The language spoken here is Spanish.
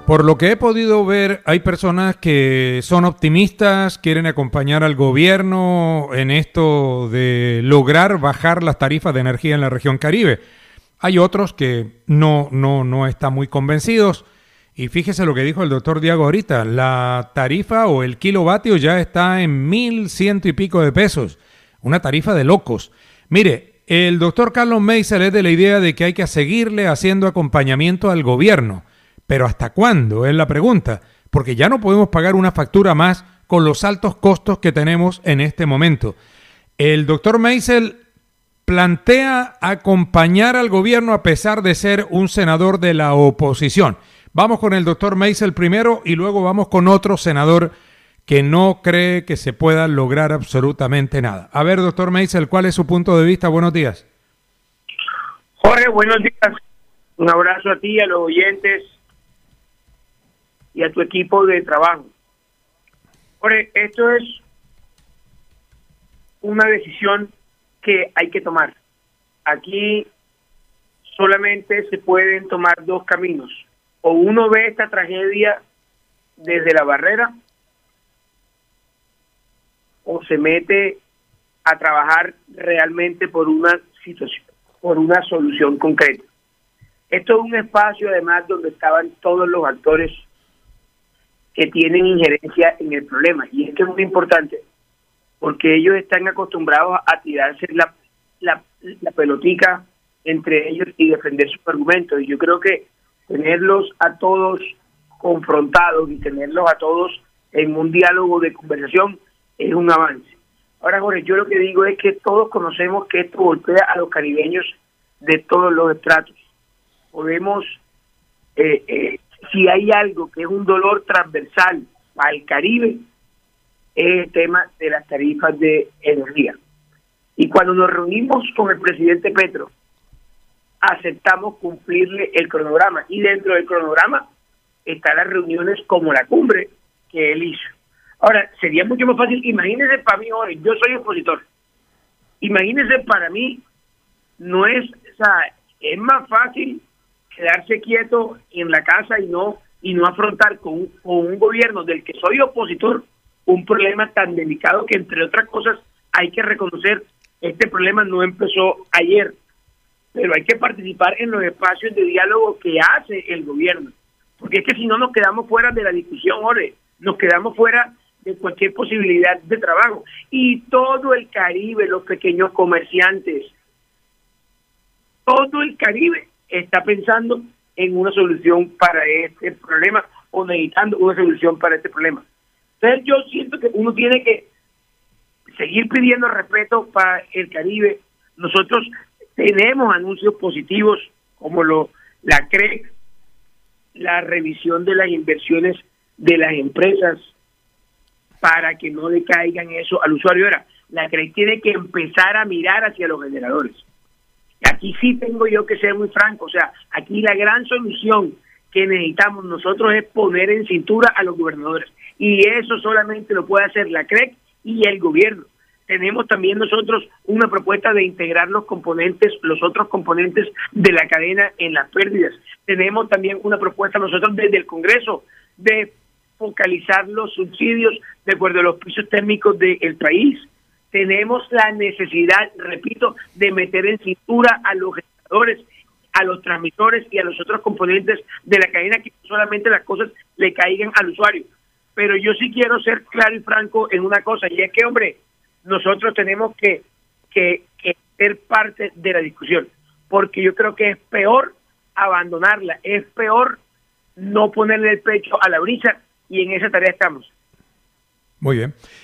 Por lo que he podido ver, hay personas que son optimistas, quieren acompañar al gobierno en esto de lograr bajar las tarifas de energía en la región Caribe. Hay otros que no están muy convencidos. Y fíjese lo que dijo el doctor Diago ahorita, la tarifa o el kilovatio ya está en 1,100 y pico de pesos, una tarifa de locos. Mire, el doctor Carlos Maysel es de la idea de que hay que seguirle haciendo acompañamiento al gobierno. Pero ¿hasta cuándo? Es la pregunta, porque ya no podemos pagar una factura más con los altos costos que tenemos en este momento. El doctor Maysel plantea acompañar al gobierno a pesar de ser un senador de la oposición. Vamos con el doctor Maysel primero y luego vamos con otro senador que no cree que se pueda lograr absolutamente nada. A ver, doctor Maysel, ¿cuál es su punto de vista? Buenos días. Jorge, buenos días. Un abrazo a ti, a los oyentes y a tu equipo de trabajo. Jorge, esto es una decisión que hay que tomar. Aquí solamente se pueden tomar dos caminos. O uno ve esta tragedia desde la barrera, o se mete a trabajar realmente por una situación, por una solución concreta. Esto es un espacio, además, donde estaban todos los actores que tienen injerencia en el problema. Y esto es muy importante, porque ellos están acostumbrados a tirarse la pelotica entre ellos y defender sus argumentos. Y yo creo que tenerlos a todos confrontados y tenerlos a todos en un diálogo de conversación es un avance. Ahora, Jorge, yo lo que digo es que todos conocemos que esto golpea a los caribeños de todos los estratos. Podemos, si hay algo que es un dolor transversal para el Caribe, es el tema de las tarifas de energía. Y cuando nos reunimos con el presidente Petro, aceptamos cumplirle el cronograma, y dentro del cronograma están las reuniones como la cumbre que él hizo. Ahora, sería mucho más fácil, imagínense para mí, ahora, yo soy opositor, imagínense para mí, no es, o sea, es más fácil quedarse quieto en la casa y no afrontar con un gobierno del que soy opositor un problema tan delicado que, entre otras cosas, hay que reconocer, este problema no empezó ayer, pero hay que participar en los espacios de diálogo que hace el gobierno, porque es que si no nos quedamos fuera de la discusión, Jorge, nos quedamos fuera de cualquier posibilidad de trabajo. Y todo el Caribe, los pequeños comerciantes, todo el Caribe está pensando en una solución para este problema o necesitando una solución para este problema. Entonces yo siento que uno tiene que seguir pidiendo respeto para el Caribe. Nosotros tenemos anuncios positivos como la CREC, la revisión de las inversiones de las empresas para que no le caigan eso al usuario. Ahora, la CREC tiene que empezar a mirar hacia los generadores. Aquí sí tengo yo que ser muy franco, o sea, aquí la gran solución que necesitamos nosotros es poner en cintura a los gobernadores, y eso solamente lo puede hacer la CREC y el gobierno. Tenemos también nosotros una propuesta de integrar los otros componentes de la cadena en las pérdidas. Tenemos también una propuesta nosotros desde el Congreso de focalizar los subsidios de acuerdo a los pisos térmicos del país. Tenemos la necesidad, repito, de meter en cintura a los generadores, a los transmisores y a los otros componentes de la cadena, que solamente las cosas le caigan al usuario. Pero yo sí quiero ser claro y franco en una cosa, y es que, hombre, nosotros tenemos que ser parte de la discusión, porque yo creo que es peor abandonarla, es peor no ponerle el pecho a la brisa, y en esa tarea estamos. Muy bien.